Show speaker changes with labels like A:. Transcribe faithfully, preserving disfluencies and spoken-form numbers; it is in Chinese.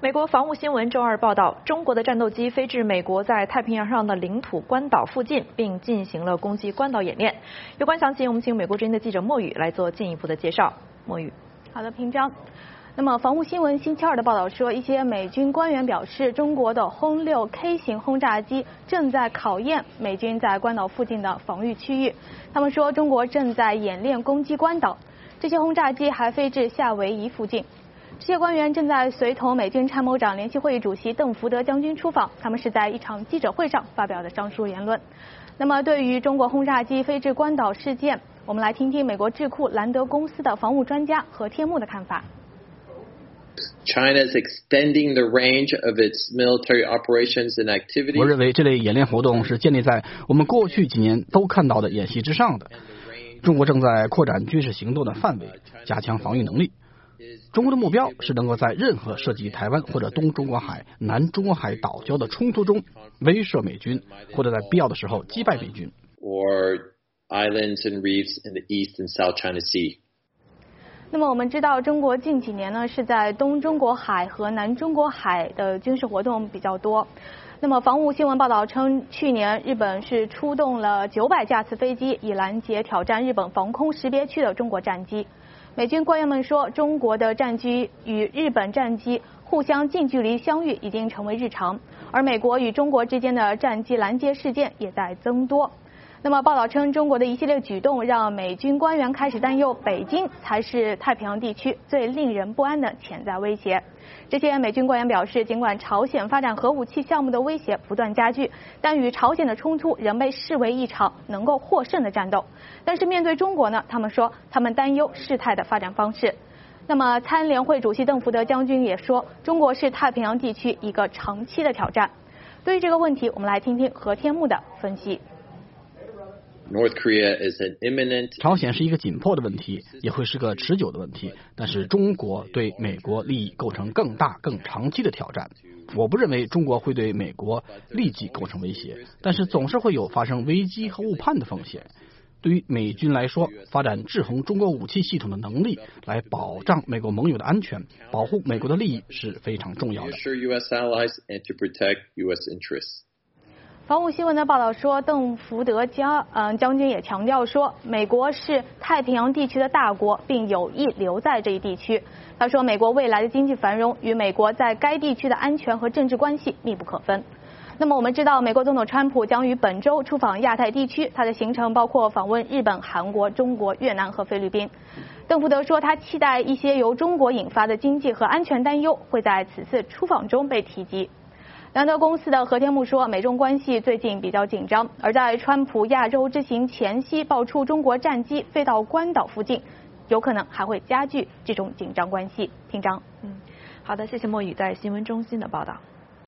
A: 美国防务新闻周二报道，中国的战斗机飞至美国在太平洋上的领土关岛附近，并进行了攻击关岛演练。有关详情，我们请美国之音的记者莫宇来做进一步的介绍。莫宇，
B: 好的，平章。那么，防务新闻星期二的报道说，一些美军官员表示，中国的轰六 K 型轰炸机正在考验美军在关岛附近的防御区域。他们说，中国正在演练攻击关岛。这些轰炸机还飞至夏威夷附近。这些官员正在随同美军参谋长联席会议主席邓福德将军出访，他们是在一场记者会上发表的上述言论。那么，对于中国轰炸机飞至关岛事件，我们来听听美国智库兰德公司的防务专家何天木的看法。
C: China is extending the range of its military operations and activities.
D: 我认为这类演练活动是建立在我们过去几年都看到的演习之上的。中国正在扩展军事行动的范围，加强防御能力。中国的目标是能够在任何涉及台湾或者东中国海、南中国海岛礁的冲突中威慑美军，或者在必要的时候击败美军。
C: Or islands and reefs in the East and South China Sea.
B: 那么我们知道，中国近几年呢是在东中国海和南中国海的军事活动比较多。那么防务新闻报道称，去年日本是出动了九百架次飞机，以拦截挑战日本防空识别区的中国战机。美军官员们说，中国的战机与日本战机互相近距离相遇已经成为日常，而美国与中国之间的战机拦截事件也在增多。那么报道称，中国的一系列举动让美军官员开始担忧，北京才是太平洋地区最令人不安的潜在威胁。这些美军官员表示，尽管朝鲜发展核武器项目的威胁不断加剧，但与朝鲜的冲突仍被视为一场能够获胜的战斗。但是面对中国呢，他们说他们担忧事态的发展方式。那么参联会主席邓福德将军也说，中国是太平洋地区一个长期的挑战。对于这个问题，我们来听听何天木的分析。
C: North Korea is an imminent.
D: 朝鲜是一个紧迫的问题，也会是个持久的问题。但是中国对美国利益构成更大、更长期的挑战。我不认为中国会对美国立即构成威胁，但是总是会有发生危机和误判的风险。对于美军来说，发展制衡中国武器系统的能力，来保障美国盟友的安全，保护美国的利益是非常重要的。
B: 防务新闻的报道说，邓福德将嗯将军也强调说，美国是太平洋地区的大国，并有意留在这一地区。他说，美国未来的经济繁荣与美国在该地区的安全和政治关系密不可分。那么我们知道，美国总统川普将于本周出访亚太地区，他的行程包括访问日本、韩国、中国、越南和菲律宾。邓福德说，他期待一些由中国引发的经济和安全担忧会在此次出访中被提及。兰德公司的何天木说，美中关系最近比较紧张，而在川普亚洲之行前夕爆出中国战机飞到关岛附近，有可能还会加剧这种紧张关系。听章，
A: 嗯，好的，谢谢莫宇在新闻中心的报道。